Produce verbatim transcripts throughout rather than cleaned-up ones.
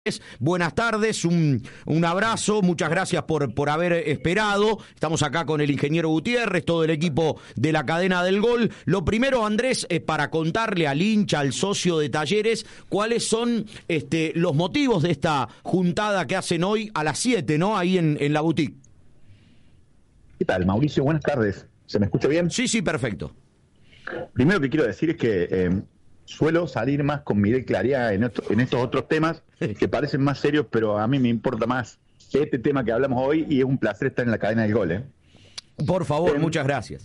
Buenas tardes, un, un abrazo, muchas gracias por, por haber esperado. Estamos acá con el ingeniero Gutiérrez, todo el equipo de la cadena del gol. Lo primero, Andrés, es para contarle al hincha, al socio de Talleres, cuáles son este, los motivos de esta juntada que hacen hoy a las siete, ¿no? Ahí en, en la boutique. ¿Qué tal, Mauricio? Buenas tardes. ¿Se me escucha bien? Sí, sí, perfecto. Primero que quiero decir es que eh, suelo salir más con Miguel Claría en, esto, en estos otros temas que parecen más serios, pero a mí me importa más este tema que hablamos hoy y es un placer estar en la cadena del gol. ¿eh? Por favor, eh, muchas gracias.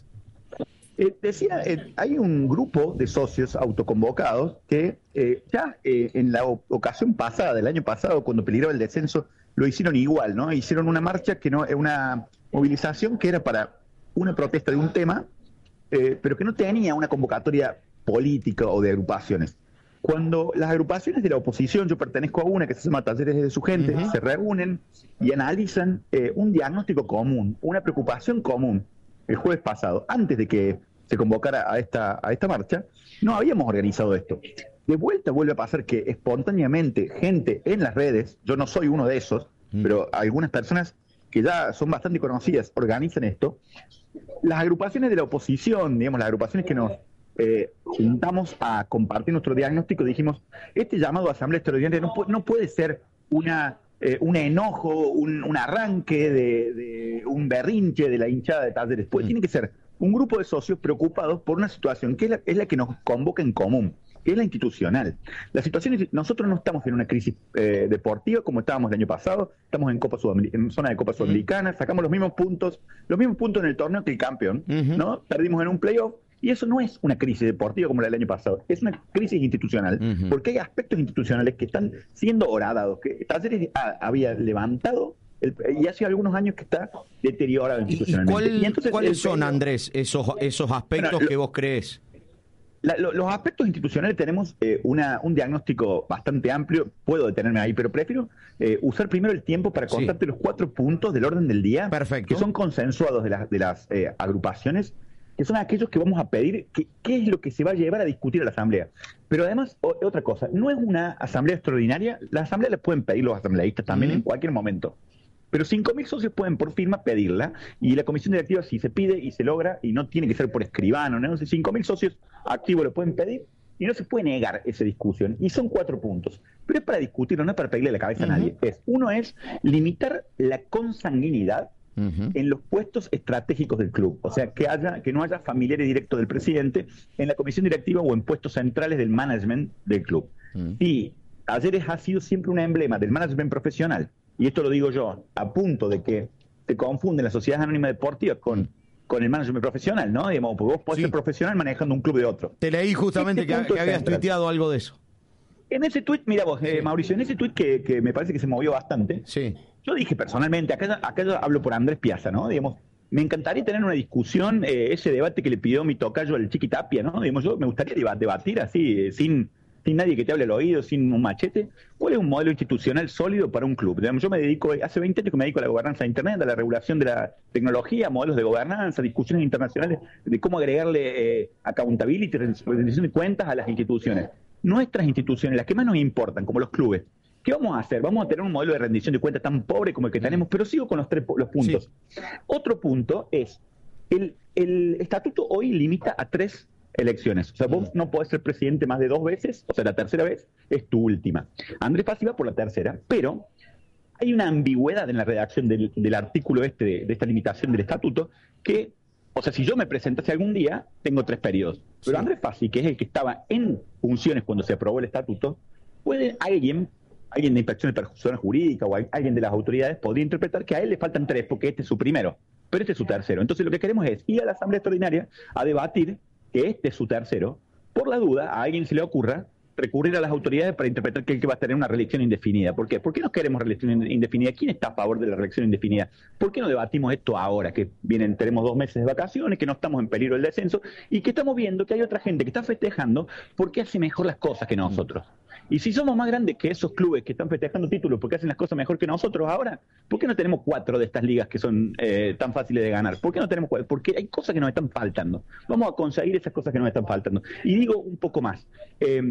Eh, decía, eh, hay un grupo de socios autoconvocados que eh, ya eh, en la ocasión pasada, del año pasado, cuando peligraba el descenso, lo hicieron igual, ¿no? Hicieron una marcha, que no, una movilización que era para una protesta de un tema, eh, pero que no tenía una convocatoria política o de agrupaciones. Cuando las agrupaciones de la oposición, yo pertenezco a una que se llama Talleres de su gente, uh-huh. se reúnen y analizan eh, un diagnóstico común, una preocupación común. El jueves pasado, antes de que se convocara a esta, a esta marcha, no habíamos organizado esto. De vuelta vuelve a pasar que espontáneamente gente en las redes, yo no soy uno de esos, uh-huh. pero algunas personas que ya son bastante conocidas organizan esto. Las agrupaciones de la oposición, digamos, las agrupaciones que nos Eh, juntamos a compartir nuestro diagnóstico, dijimos, este llamado a asamblea extraordinaria no, pu no puede ser una, eh, un enojo, un, un arranque de, de un berrinche de la hinchada de Talleres, pues mm. tiene que ser un grupo de socios preocupados por una situación que es la, es la que nos convoca en común, que es la institucional. La situación es, nosotros no estamos en una crisis eh, deportiva como estábamos el año pasado, estamos en Copa en zona de Copa Sudamericana, mm. sacamos los mismos puntos, los mismos puntos en el torneo que el campeón, mm-hmm. ¿no? Perdimos en un playoff. Y eso no es una crisis deportiva como la del año pasado, es una crisis institucional, uh-huh. porque hay aspectos institucionales que están siendo horadados, que Talleres había levantado el, y hace algunos años que está deteriorado institucionalmente. ¿Y, cuál, y entonces, cuáles el, son, Andrés, esos, esos aspectos bueno, lo, que vos crees? La, lo, los aspectos institucionales tenemos eh, una, un diagnóstico bastante amplio, puedo detenerme ahí, pero prefiero eh, usar primero el tiempo para contarte sí. los cuatro puntos del orden del día, Perfecto. que son consensuados de, la, de las eh, agrupaciones, que son aquellos que vamos a pedir que, qué es lo que se va a llevar a discutir a la asamblea. Pero además, o, otra cosa, no es una asamblea extraordinaria, la asamblea la pueden pedir los asambleístas también uh-huh. en cualquier momento. Pero cinco mil socios pueden por firma pedirla, y la comisión directiva si se pide y se logra, y no tiene que ser por escribano, ¿no? cinco mil socios activos lo pueden pedir, y no se puede negar esa discusión. Y son cuatro puntos. Pero es para discutirlo, no es para pedirle la cabeza uh-huh. a nadie. Es, uno es limitar la consanguinidad Uh-huh. en los puestos estratégicos del club, o sea, que haya que no haya familiares directos del presidente en la comisión directiva o en puestos centrales del management del club. Uh-huh. Y Talleres ha sido siempre un emblema del management profesional, y esto lo digo yo, a punto de que se confunden las sociedades anónimas deportivas con, con el management profesional, ¿no? Digamos, porque vos podés sí. ser profesional manejando un club de otro. Te leí justamente este que, que habías central. tuiteado algo de eso. En ese tuit, mira vos, eh, Mauricio, en ese tuit que, que me parece que se movió bastante, sí. yo dije personalmente, acá, acá yo hablo por Andrés Piazza, ¿no? Digamos, me encantaría tener una discusión, eh, ese debate que le pidió mi tocayo al Chiqui Tapia, ¿no? Digamos, yo me gustaría debat debatir así, eh, sin, sin nadie que te hable al oído, sin un machete, ¿cuál es un modelo institucional sólido para un club? Digamos, yo me dedico, hace veinte años que me dedico a la gobernanza de Internet, a la regulación de la tecnología, modelos de gobernanza, discusiones internacionales de cómo agregarle eh, accountability, rendición de cuentas a las instituciones. Nuestras instituciones, las que más nos importan, como los clubes, ¿qué vamos a hacer? Vamos a tener un modelo de rendición de cuentas tan pobre como el que tenemos, pero sigo con los tres los puntos. Sí. Otro punto es, el, el estatuto hoy limita a tres elecciones. O sea, vos no podés ser presidente más de dos veces, o sea, la tercera vez es tu última. Andrés Paz iba por la tercera, pero hay una ambigüedad en la redacción del, del artículo este, de, de esta limitación del estatuto, que, o sea, si yo me presentase algún día, tengo tres periodos. Pero sí. Andrés Fassi, que es el que estaba en funciones cuando se aprobó el estatuto, puede alguien... alguien de inspección de persecución jurídica o alguien de las autoridades podría interpretar que a él le faltan tres porque este es su primero, pero este es su tercero. Entonces lo que queremos es ir a la asamblea extraordinaria a debatir que este es su tercero. Por la duda, a alguien se le ocurra recurrir a las autoridades para interpretar que él va a tener una reelección indefinida. ¿Por qué? ¿Por qué no queremos reelección indefinida? ¿Quién está a favor de la reelección indefinida? ¿Por qué no debatimos esto ahora, que vienen, tenemos dos meses de vacaciones, que no estamos en peligro del descenso y que estamos viendo que hay otra gente que está festejando porque hace mejor las cosas que nosotros? Y si somos más grandes que esos clubes que están festejando títulos porque hacen las cosas mejor que nosotros ahora, ¿por qué no tenemos cuatro de estas ligas que son eh, tan fáciles de ganar? ¿Por qué no tenemos cuatro? Porque hay cosas que nos están faltando. Vamos a conseguir esas cosas que nos están faltando. Y digo un poco más. Eh,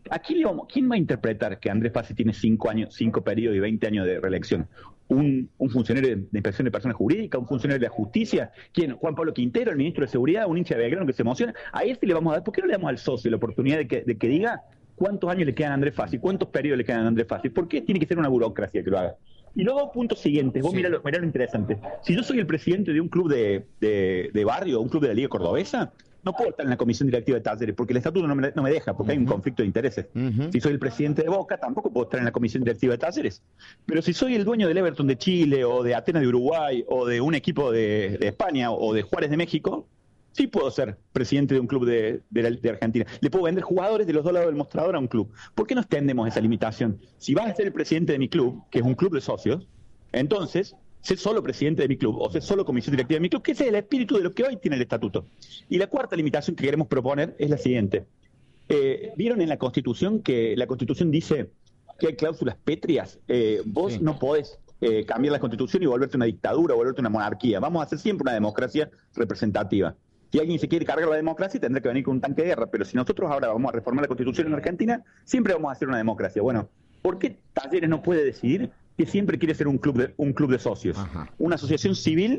Aquí le vamos, ¿quién va a interpretar que Andrés Fassi tiene cinco años, cinco periodos y veinte años de reelección? ¿Un, un funcionario de, de inspección de personas jurídicas? ¿Un funcionario de la justicia? ¿Quién? ¿Juan Pablo Quintero, el ministro de Seguridad? ¿Un hincha de Belgrano que se emociona? A ese le vamos a dar, ¿por qué no le damos al socio la oportunidad de que, de que diga cuántos años le quedan a Andrés Fassi? ¿Cuántos periodos le quedan a Andrés Fassi? ¿Por qué tiene que ser una burocracia que lo haga? Y luego, puntos siguientes, vos sí. mirá, lo, mirá lo interesante. Si yo soy el presidente de un club de, de, de barrio, un club de la Liga Cordobesa, no puedo estar en la comisión directiva de Talleres, porque el estatuto no me, no me deja, porque uh-huh. hay un conflicto de intereses. Uh-huh. Si soy el presidente de Boca, tampoco puedo estar en la comisión directiva de Talleres. Pero si soy el dueño del Everton de Chile, o de Atenas de Uruguay, o de un equipo de, de España, o de Juárez de México, sí puedo ser presidente de un club de, de, la, de Argentina. Le puedo vender jugadores de los dos lados del mostrador a un club. ¿Por qué no extendemos esa limitación? Si vas a ser el presidente de mi club, que es un club de socios, entonces sé solo presidente de mi club o sé solo comisión directiva de mi club, que ese es el espíritu de lo que hoy tiene el estatuto. Y la cuarta limitación que queremos proponer es la siguiente. Eh, ¿Vieron en la Constitución que la Constitución dice que hay cláusulas pétreas? Eh, vos sí. no podés eh, cambiar la Constitución y volverte una dictadura o volverte una monarquía. Vamos a hacer siempre una democracia representativa. Si alguien se quiere cargar la democracia, tendrá que venir con un tanque de guerra. Pero si nosotros ahora vamos a reformar la Constitución en Argentina, siempre vamos a hacer una democracia. Bueno, ¿por qué Talleres no puede decidir que siempre quiere ser un club de, un club de socios? Ajá. Una asociación civil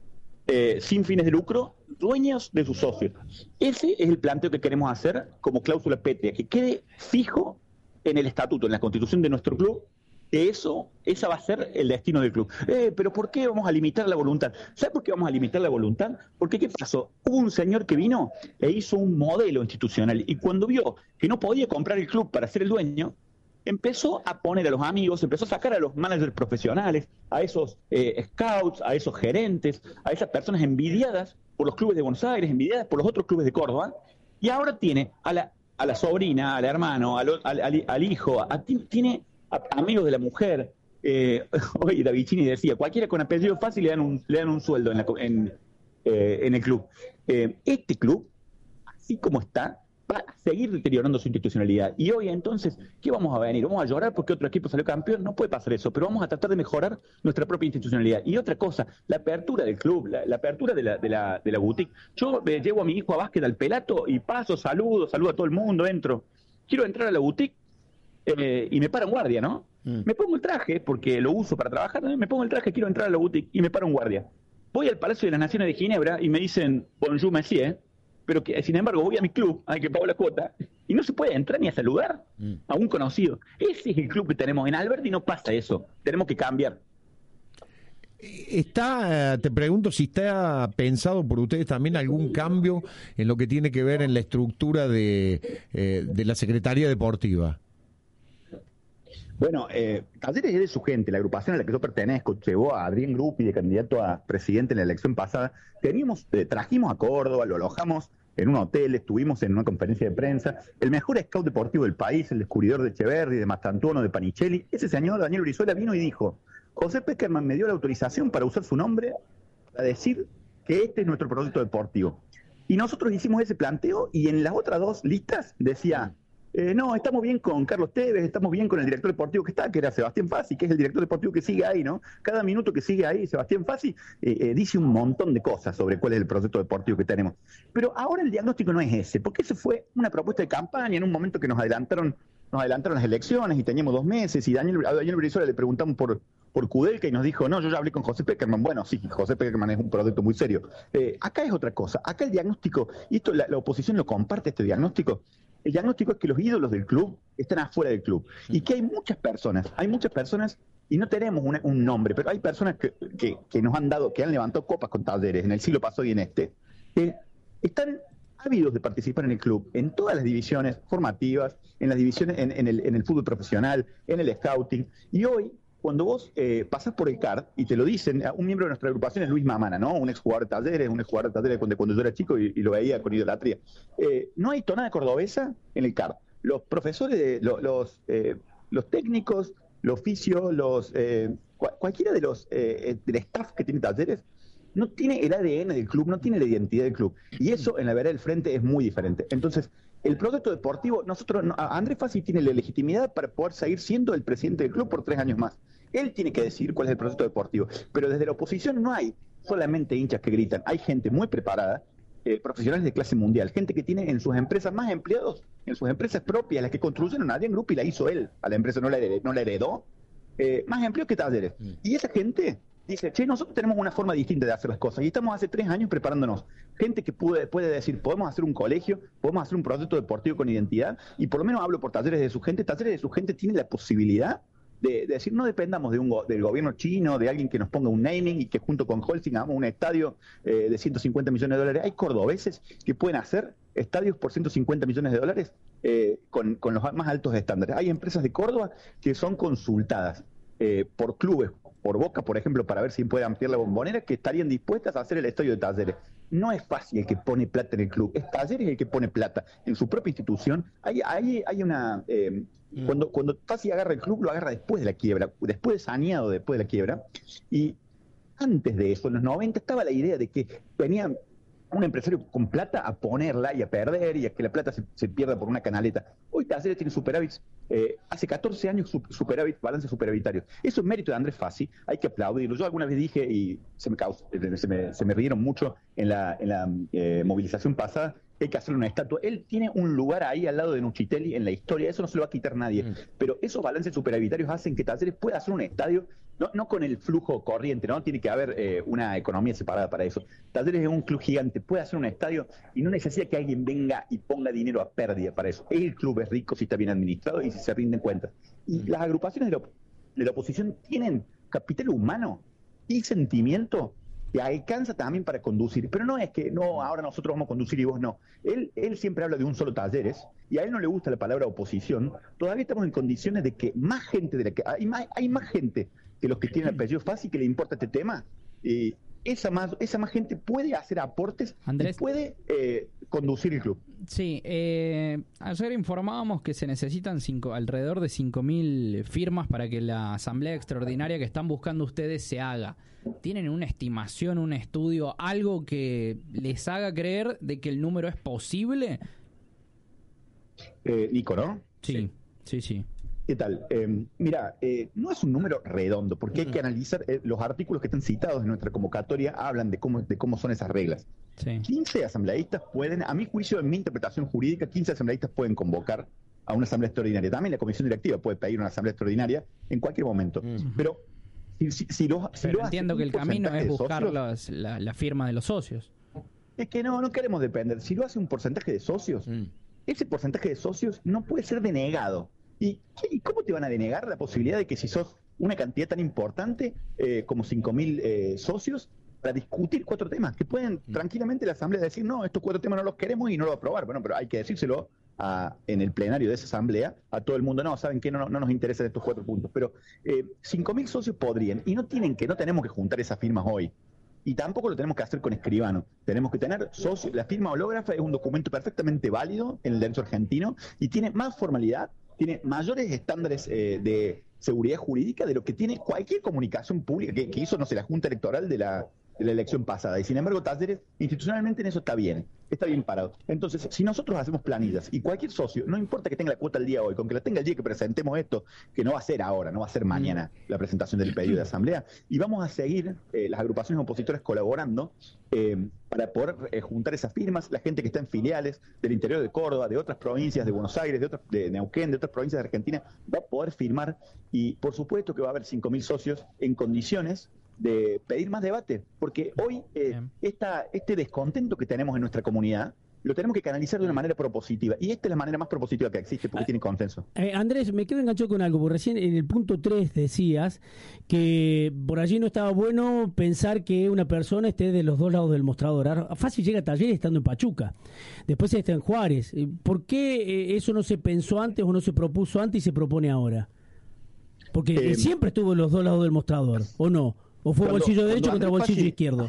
eh, sin fines de lucro, dueños de sus socios. Ese es el planteo que queremos hacer como cláusula pétrea, que quede fijo en el estatuto, en la constitución de nuestro club, que eso, esa va a ser el destino del club. Eh, pero ¿por qué vamos a limitar la voluntad? ¿Sabes por qué vamos a limitar la voluntad? Porque ¿qué pasó? Hubo un señor que vino e hizo un modelo institucional, y cuando vio que no podía comprar el club para ser el dueño, empezó a poner a los amigos, empezó a sacar a los managers profesionales, a esos eh, scouts, a esos gerentes, a esas personas envidiadas por los clubes de Buenos Aires, envidiadas por los otros clubes de Córdoba, y ahora tiene a la, a la sobrina, al hermano, al, al, al, al hijo, a, tiene a, amigos de la mujer. Eh, hoy Davicini decía, cualquiera con apellido fácil le dan un, le dan un sueldo en, la, en, eh, en el club. Eh, este club, así como está, va a seguir deteriorando su institucionalidad. Y hoy entonces, ¿qué vamos a venir? ¿Vamos a llorar porque otro equipo salió campeón? No puede pasar eso, pero vamos a tratar de mejorar nuestra propia institucionalidad. Y otra cosa, la apertura del club, la, la apertura de la, de, la, de la boutique. Yo eh, llevo a mi hijo a básquet al Pelato y paso, saludo, saludo a todo el mundo, entro. Quiero entrar a la boutique eh, y me para un guardia, ¿no? Mm. Me pongo el traje, porque lo uso para trabajar, ¿no? Me pongo el traje, quiero entrar a la boutique y me para un guardia. Voy al Palacio de las Naciones de Ginebra y me dicen, bonjour, monsieur, pero que sin embargo voy a mi club, hay que pagar la cuota, y no se puede entrar ni a saludar mm. a un conocido. Ese es el club que tenemos en Alberdi, no pasa eso, tenemos que cambiar. Está, te pregunto si está pensado por ustedes también algún cambio en lo que tiene que ver en la estructura de, eh, de la Secretaría Deportiva. Bueno, eh, Talleres es de su gente, la agrupación a la que yo pertenezco llevó a Adrián Gruppi de candidato a presidente en la elección pasada. Teníamos, eh, trajimos a Córdoba, lo alojamos en un hotel, estuvimos en una conferencia de prensa, el mejor scout deportivo del país, el descubridor de Echeverri, de Mastantuono, de Panichelli. Ese señor, Daniel Brizuela, vino y dijo, José Peckerman me dio la autorización para usar su nombre para decir que este es nuestro proyecto deportivo. Y nosotros hicimos ese planteo y en las otras dos listas decía... Eh, no, estamos bien con Carlos Tevez, estamos bien con el director deportivo que está, que era Sebastián Fassi, que es el director deportivo que sigue ahí, ¿no? Cada minuto que sigue ahí Sebastián Fassi eh, eh, dice un montón de cosas sobre cuál es el proyecto deportivo que tenemos. Pero ahora el diagnóstico no es ese, porque ese fue una propuesta de campaña en un momento que nos adelantaron nos adelantaron las elecciones y teníamos dos meses y Daniel, a Daniel Brizuela le preguntamos por, por Kudelka y nos dijo, no, yo ya hablé con José Peckerman. Bueno, sí, José Peckerman es un proyecto muy serio. Eh, acá es otra cosa, acá el diagnóstico, y esto la, la oposición lo comparte, este diagnóstico. El diagnóstico es que los ídolos del club están afuera del club y que hay muchas personas, hay muchas personas, y no tenemos una, un nombre, pero hay personas que, que, que nos han dado, que han levantado copas con Talleres en el siglo pasado y en este, que están ávidos de participar en el club, en todas las divisiones formativas, en las divisiones, en, en, el, en el fútbol profesional, en el scouting, y hoy, cuando vos eh, pasás por el C A R, y te lo dicen, un miembro de nuestra agrupación es Luis Mamana, ¿no? Un exjugador de Talleres, un exjugador de Talleres cuando, cuando yo era chico y, y lo veía con idolatría. Eh, no hay tonada cordobesa en el C A R. Los profesores, de, los, los, eh, los técnicos, los fisios, los, eh, cual, cualquiera de los eh, del staff que tiene Talleres, no tiene el A D N del club, no tiene la identidad del club. Y eso en la vereda del frente es muy diferente. Entonces, el proyecto deportivo, nosotros, Andrés Fassi tiene la legitimidad para poder seguir siendo el presidente del club por tres años más. Él tiene que decidir cuál es el proyecto deportivo. Pero desde la oposición no hay solamente hinchas que gritan. Hay gente muy preparada, eh, profesionales de clase mundial, gente que tiene en sus empresas más empleados en sus empresas propias, las que construyeron Adrián Group y la hizo él, a la empresa no la heredó, no la heredó eh, más empleos que Talleres. Mm. Y esa gente dice, che, nosotros tenemos una forma distinta de hacer las cosas y estamos hace tres años preparándonos. Gente que puede, puede decir, podemos hacer un colegio, podemos hacer un proyecto deportivo con identidad, y por lo menos hablo por Talleres de su gente. Talleres de su gente tiene la posibilidad de, de decir, no dependamos de un go del gobierno chino, de alguien que nos ponga un naming y que junto con Holcim hagamos un estadio eh, de ciento cincuenta millones de dólares. Hay cordobeses que pueden hacer estadios por ciento cincuenta millones de dólares eh, con, con los más altos estándares. Hay empresas de Córdoba que son consultadas eh, por clubes, por Boca, por ejemplo, para ver si puede ampliar la Bombonera, que estarían dispuestas a hacer el estadio de Talleres. No es fácil el que pone plata en el club, es Talleres el que pone plata en su propia institución. Hay, hay, hay una... Eh, mm. Cuando, cuando Tassi agarra el club, lo agarra después de la quiebra, después de saneado después de la quiebra, y antes de eso, en los noventa, estaba la idea de que venía un empresario con plata a ponerla y a perder y a que la plata se, se pierda por una canaleta. Hoy Talleres tiene superávits, eh, hace catorce años superávit, balance superavitario. Eso es mérito de Andrés Fassi, hay que aplaudirlo. Yo alguna vez dije, y se me, causó, se me, se me rieron mucho en la, en la eh, movilización pasada, hay que hacerle una estatua. Él tiene un lugar ahí al lado de Nucitelli en la historia, eso no se lo va a quitar nadie. Mm. Pero esos balances superavitarios hacen que Talleres pueda hacer un estadio, no, no con el flujo corriente, ¿no? Tiene que haber eh, una economía separada para eso. Talleres es un club gigante, puede hacer un estadio y no necesita que alguien venga y ponga dinero a pérdida para eso. El club es rico si está bien administrado y si se rinden cuentas. Y mm. las agrupaciones de la, de la oposición tienen capital humano y sentimiento que alcanza también para conducir, pero no es que no, ahora nosotros vamos a conducir y vos no. Él, él siempre habla de un solo Talleres y a él no le gusta la palabra oposición. Todavía estamos en condiciones de que más gente, de la que hay más, hay más gente que los que tienen apellido fácil que le importa este tema. Y esa más, esa más gente puede hacer aportes, Andrés, y puede eh, conducir el club. Sí, eh, ayer informábamos que se necesitan cinco, alrededor de cinco mil firmas para que la asamblea extraordinaria que están buscando ustedes se haga. ¿Tienen una estimación, un estudio, algo que les haga creer de que el número es posible? Eh, Nico, ¿no? Sí, sí, sí. ¿Qué tal? Eh, mira, eh, no es un número redondo, porque hay que analizar eh, los artículos que están citados en nuestra convocatoria, hablan de cómo, de cómo son esas reglas. Sí. quince asambleístas pueden, a mi juicio, en mi interpretación jurídica, quince asambleístas pueden convocar a una asamblea extraordinaria. También la comisión directiva puede pedir una asamblea extraordinaria en cualquier momento. Uh-huh. Pero si, si, si lo, si Pero lo entiendo que el camino es buscar socios, los, la, la firma de los socios. Es que no, no queremos depender. Si lo hace un porcentaje de socios, mm. ese porcentaje de socios no puede ser denegado. ¿Y, ¿Y cómo te van a denegar la posibilidad de que si sos una cantidad tan importante eh, como cinco mil eh, socios para discutir cuatro temas? Que pueden mm. tranquilamente la asamblea decir, no, estos cuatro temas no los queremos y no los va a aprobar. Bueno, pero hay que decírselo a, en el plenario de esa asamblea a todo el mundo. No, ¿saben qué? No, no nos interesan estos cuatro puntos. Pero eh, cinco mil socios podrían, y no tienen que, no tenemos que juntar esas firmas hoy. Y tampoco lo tenemos que hacer con escribano. Tenemos que tener socios. La firma hológrafa es un documento perfectamente válido en el derecho argentino y tiene más formalidad, tiene mayores estándares eh, de seguridad jurídica de lo que tiene cualquier comunicación pública que, que hizo, no sé, la Junta Electoral de la, de la elección pasada. Y sin embargo, Talleres, institucionalmente en eso está bien, está bien parado. Entonces, si nosotros hacemos planillas y cualquier socio, no importa que tenga la cuota el día hoy, con que la tenga el día que presentemos esto, que no va a ser ahora, no va a ser mañana la presentación del pedido de asamblea, y vamos a seguir eh, las agrupaciones opositoras colaborando eh, para poder eh, juntar esas firmas, la gente que está en filiales del interior de Córdoba, de otras provincias, de Buenos Aires, de, otras, de Neuquén, de otras provincias de Argentina, va a poder firmar, y por supuesto que va a haber cinco mil socios en condiciones de pedir más debate, porque hoy eh, esta, este descontento que tenemos en nuestra comunidad lo tenemos que canalizar de una manera propositiva, y esta es la manera más propositiva que existe porque ah, tiene consenso. Eh, Andrés, me quedo enganchado con algo, porque recién en el punto tres decías que por allí no estaba bueno pensar que una persona esté de los dos lados del mostrador. Ahora, fácil llega a Talleres estando en Pachuca, después está en Juárez. ¿Por qué eh, eso no se pensó antes o no se propuso antes y se propone ahora? Porque eh, siempre estuvo en los dos lados del mostrador, ¿o no? ¿O fue cuando, bolsillo derecho contra bolsillo Fassi, izquierdo?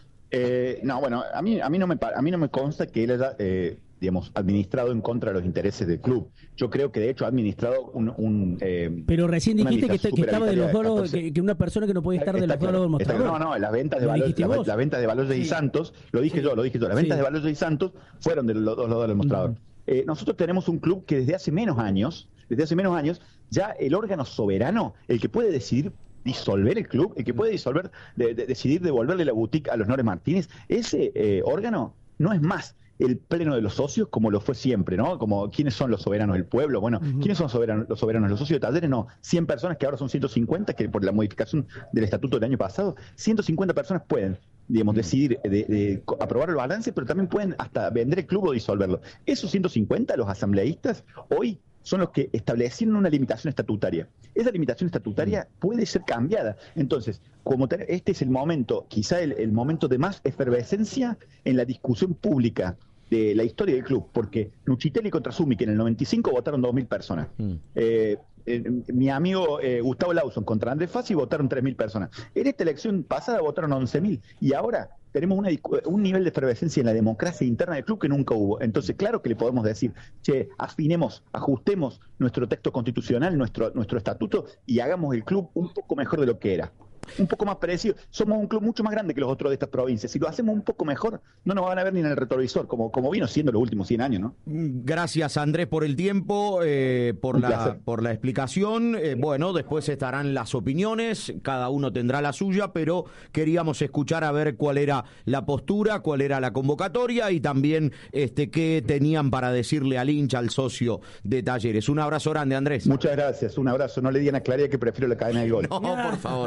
Eh, no, bueno, a mí, a mí no me a mí no me consta que él haya, eh, digamos, administrado en contra de los intereses del club. Yo creo que de hecho ha administrado un... un eh, Pero recién dijiste que, está, que estaba de los dos lados, que, que una persona que no podía estar de los dos lados del mostrador. No, no, las ventas de valores la, la venta de Valores sí. y Santos, lo dije sí. yo, lo dije yo, las ventas sí. de Valores y Santos fueron de los dos lados del mostrador. Uh-huh. Eh, nosotros tenemos un club que desde hace menos años, desde hace menos años, ya el órgano soberano, el que puede decidir disolver el club, el que puede disolver, de, de, decidir devolverle la boutique a los Nores Martínez, ese eh, órgano no es más el pleno de los socios como lo fue siempre, ¿no? Como, ¿quiénes son los soberanos del pueblo? Bueno, uh-huh. ¿quiénes son soberanos, los soberanos? Los socios de Talleres, no. cien personas, que ahora son ciento cincuenta, que por la modificación del estatuto del año pasado, ciento cincuenta personas pueden, digamos, decidir de, de aprobar el balance, pero también pueden hasta vender el club o disolverlo. Esos ciento cincuenta, los asambleístas, hoy son los que establecieron una limitación estatutaria. Esa limitación estatutaria puede ser cambiada. Entonces, como te, este es el momento, quizá el, el momento de más efervescencia en la discusión pública de la historia del club, porque Nucitelli contra Zúñiga en el noventa y cinco votaron dos mil personas. Mm. Eh, eh, mi amigo eh, Gustavo Lawson contra Andrés Fassi votaron tres mil personas. En esta elección pasada votaron once mil. Y ahora tenemos una, un nivel de efervescencia en la democracia interna del club que nunca hubo. Entonces, claro que le podemos decir, che, afinemos, ajustemos nuestro texto constitucional, nuestro, nuestro estatuto, y hagamos el club un poco mejor de lo que era. Un poco más parecido. Somos un club mucho más grande que los otros de estas provincias. Si lo hacemos un poco mejor, no nos van a ver ni en el retrovisor, como, como vino siendo los últimos cien años, ¿no? Gracias, Andrés, por el tiempo, eh, por, la, por la explicación. Eh, bueno, después estarán las opiniones, cada uno tendrá la suya, pero queríamos escuchar a ver cuál era la postura, cuál era la convocatoria y también este qué tenían para decirle al hincha, al socio de Talleres. Un abrazo grande, Andrés. Muchas gracias, un abrazo. No le digan a Claria que prefiero la cadena del gol. No, por favor.